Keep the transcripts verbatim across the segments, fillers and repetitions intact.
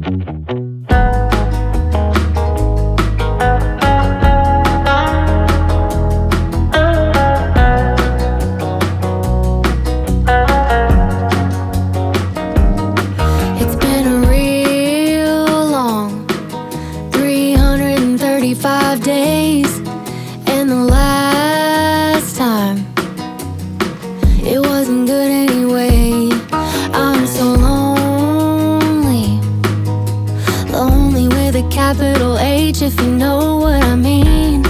It's been a real long three hundred thirty-five days, and the last time it wasn't good anyway. I'm so lonely, lonely with a capital H, if you know what I mean.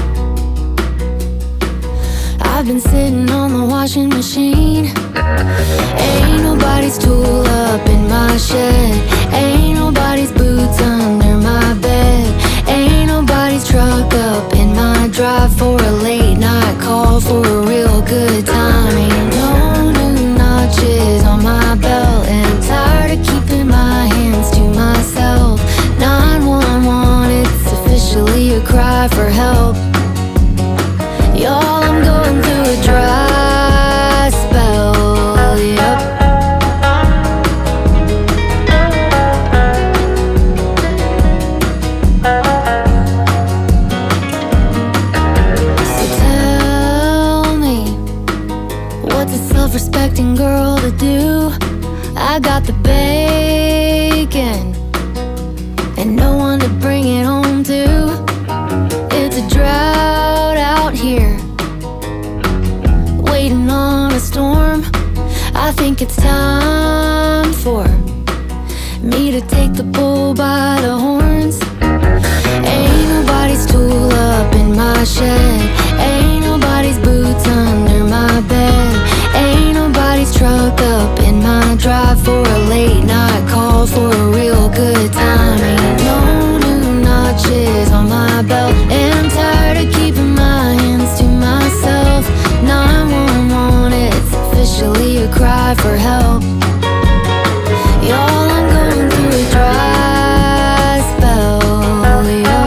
I've been sitting on the washing machine. Ain't nobody's tool up in my shed. Ain't nobody's boots under my bed. Ain't nobody's truck up in my drive for a late night call for a real good time. Ain't no new notches on my belt, and I'm tired of keeping my hands to myself. nine one one, it's officially a cry for help. Y'all, I'm going through a dry spell, yep. So tell me, what's a self-respecting girl to do? I got the bacon and no one to bring it home to. It's a drought out here, waiting on a storm. I think it's time for me to take the bull by the horns. Ain't nobody's tool up in my shed. Ain't nobody's boots under my bed. Ain't nobody's truck up in my drive for a late night call for a real good time. Ain't no new notches on my belt, and I'm tired of keeping my hands to myself. nine one one, it's officially a cry for help. Y'all, I'm going through a dry spell, yep.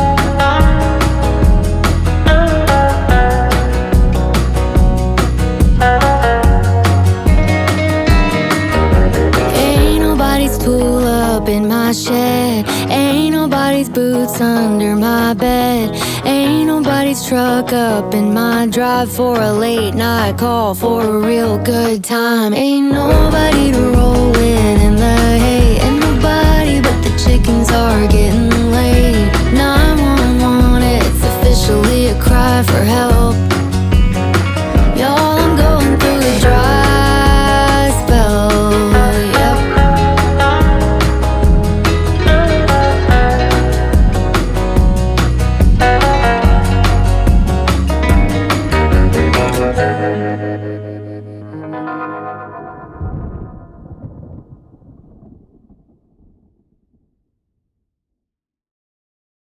Ain't nobody's tool up in my shed. Ain't nobody's boots under my bed. Ain't nobody's truck up in my drive for a late night call for a real good time. Ain't nobody to roll with in the hay, and nobody